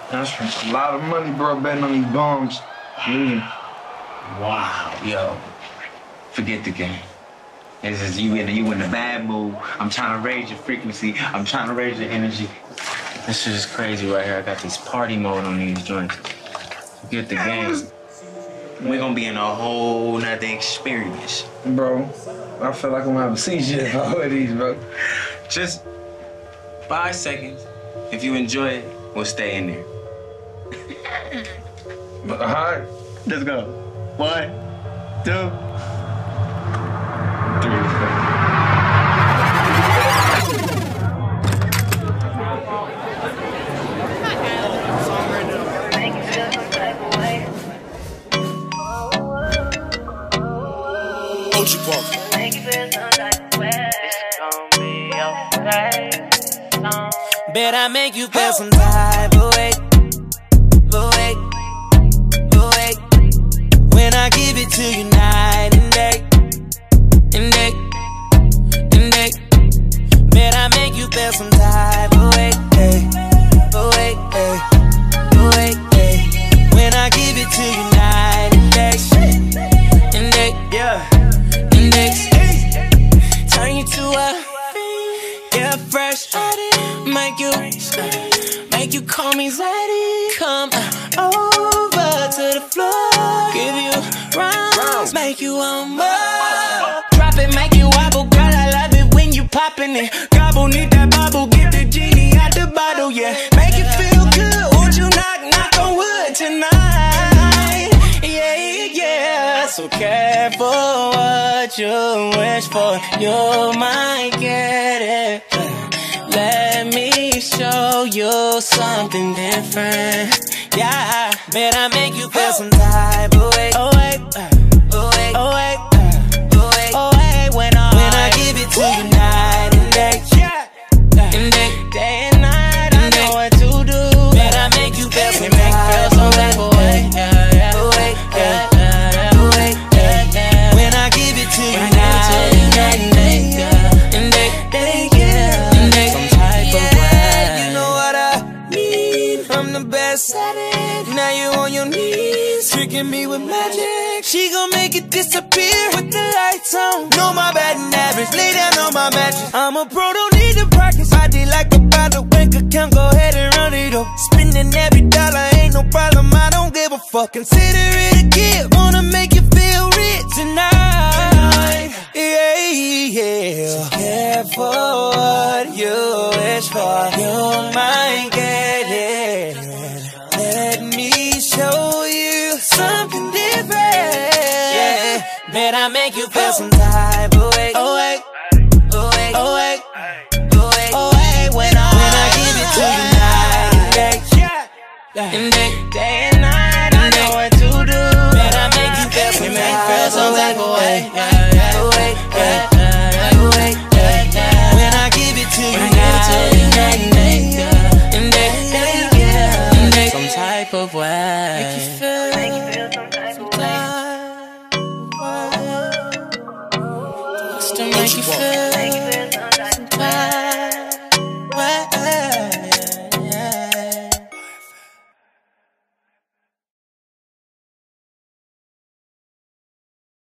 I spent a lot of money, bro, betting on these bombs. Wow, yo. Forget the game. This is you in the bad mood. I'm trying to raise your frequency. I'm trying to raise your energy. This shit is crazy right here. I got this party mode on these joints. Forget the game. We're gonna be in a whole nother experience. Bro, I feel like I'm gonna have a seizure if I wear these, bro. Just 5 seconds. If you enjoy it, we'll stay in there. All right. Let's go. 1, 2, 3. Ochi Park. Bet I make you feel some type of way, when I give it to you night and day, Bet I make you feel some type of way, when I give it to you night and day, yeah. Turn you to a yeah fresh, make you call me Zaddy. Come over to the floor, give you rounds, make you want more. Drop it, make you wobble, girl. I love it when you poppin' it. Gobble, need that bubble, get the genie out the bottle, yeah. Make it feel good. Won't you knock on wood tonight? Yeah. So careful what you wish for, you might get it. Let me show you something different. Yeah, bet I make you feel some type of way. When I give it to you night and day, day and night, I know what to do. Bet I make you feel some type of way. When I give it to you night and day. I'm the best at it. Now you on your knees, tricking me with magic. She gon' make it disappear with the lights on. Know my batting average, lay down on my mattress. I'm a pro, don't need to practice. I did like a bottle, bank account, go ahead and run it up. Spending every dollar, ain't no problem, I don't give a fuck. Consider it a gift, wanna make you feel rich tonight. Yeah. So careful what you wish for, you might get it. Let me show you something different. Yeah, bet I make you feel some type of way. When I give it to you night and day and night, I know what to do. Bet I make you feel some type of way. When I give it to you night and day, some type of way. Make you feel some type of way. To make you feel.